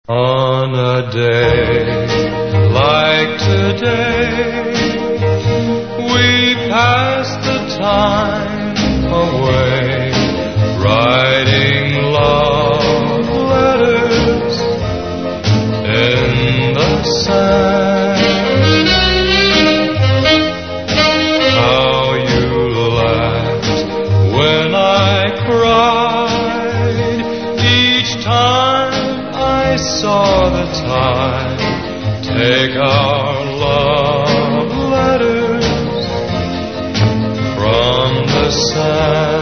On a day like today, we pass the time away, writing love letters in the sand. How you laughed when I cried each time I saw the tide take our love letters from the sand.